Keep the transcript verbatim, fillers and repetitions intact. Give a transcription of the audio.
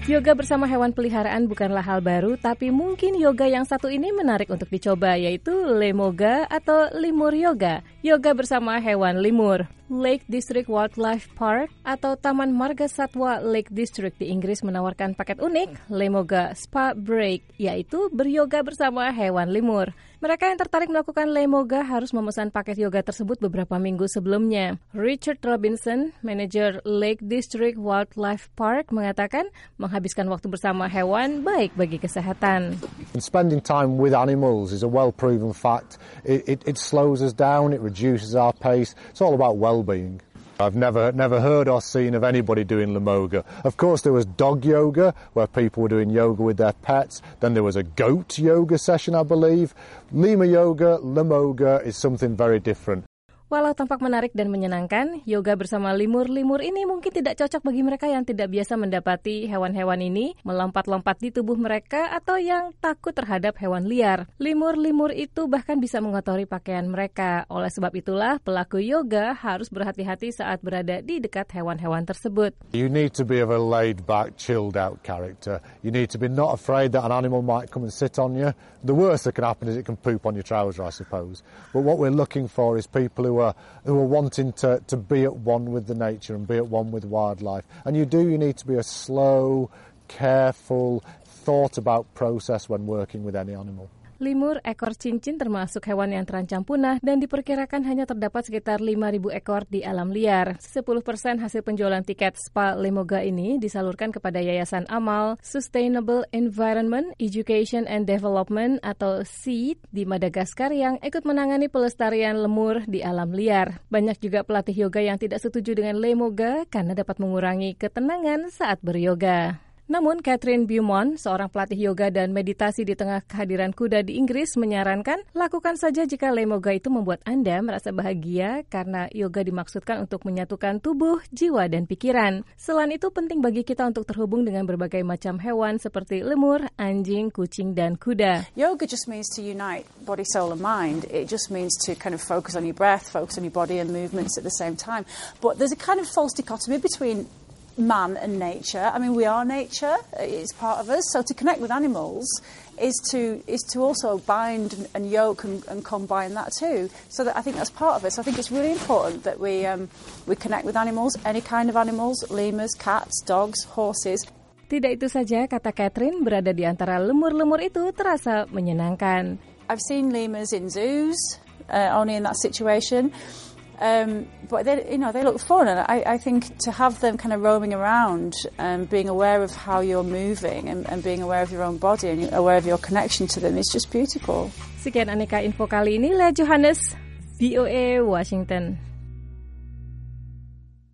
Yoga bersama hewan peliharaan bukanlah hal baru, tapi mungkin yoga yang satu ini menarik untuk dicoba, yaitu Lemoga atau limur yoga. Yoga bersama hewan limur. Lake District Wildlife Park atau Taman Marga Satwa Lake District di Inggris menawarkan paket unik, Lemoga Spa Break, yaitu beryoga bersama hewan limur. Mereka yang tertarik melakukan Lemoga harus memesan paket yoga tersebut beberapa minggu sebelumnya. Richard Robinson, manajer Lake District Wildlife Park, mengatakan menghabiskan waktu bersama hewan baik bagi kesehatan. And spending time with animals is a well-proven fact. It, it, it slows us down, it reduces our pace. It's all about well-being. I've never never heard or seen of anybody doing Lemoga. Of course, there was dog yoga, where people were doing yoga with their pets. Then there was a goat yoga session, I believe. Lima yoga, Lemoga is something very different. Walau tampak menarik dan menyenangkan, yoga bersama limur-limur ini mungkin tidak cocok bagi mereka yang tidak biasa mendapati hewan-hewan ini melompat-lompat di tubuh mereka atau yang takut terhadap hewan liar. Limur-limur itu bahkan bisa mengotori pakaian mereka. Oleh sebab itulah, pelaku yoga harus berhati-hati saat berada di dekat hewan-hewan tersebut. You need to be of a laid-back, chilled-out character. You need to be not afraid that an animal might come and sit on you. The worst that can happen is it can poop on your trouser, I suppose. But what we're looking for is people who are who are wanting to, to be at one with the nature and be at one with wildlife. And you do, you need to be a slow, careful, thought-about process when working with any animal. Limur ekor cincin termasuk hewan yang terancam punah dan diperkirakan hanya terdapat sekitar lima ribu ekor di alam liar. sepuluh persen hasil penjualan tiket Spa Lemoga ini disalurkan kepada Yayasan Amal Sustainable Environment, Education and Development atau SEED di Madagaskar yang ikut menangani pelestarian lemur di alam liar. Banyak juga pelatih yoga yang tidak setuju dengan Lemoga karena dapat mengurangi ketenangan saat beryoga. Namun, Catherine Beaumont, seorang pelatih yoga dan meditasi di tengah kehadiran kuda di Inggris, menyarankan lakukan saja jika Lemoga itu membuat Anda merasa bahagia karena yoga dimaksudkan untuk menyatukan tubuh, jiwa, dan pikiran. Selain itu, penting bagi kita untuk terhubung dengan berbagai macam hewan seperti lemur, anjing, kucing, dan kuda. Yoga just means to unite body, soul, and mind. It just means to kind of focus on your breath, focus on your body and movements at the same time. But there's a kind of false dichotomy between man and nature. I mean, we are nature, it's part of us. So to connect with animals is to is to also bind and yoke and, and combine that too. So that I think that's part of it. So I think it's really important that we um, we connect with animals, any kind of animals, lemurs, cats, dogs, horses. Tidak itu saja, kata Catherine, berada di antara lemur-lemur itu terasa menyenangkan. I've seen lemurs in zoos, uh, only in that situation. Um, but they, you know, they look fun, and I, I think to have them kind of roaming around and being aware of how you're moving and, and being aware of your own body and aware of your connection to them is just beautiful. Sekian Aneka Info kali ini, Lea Johannes, V O A Washington.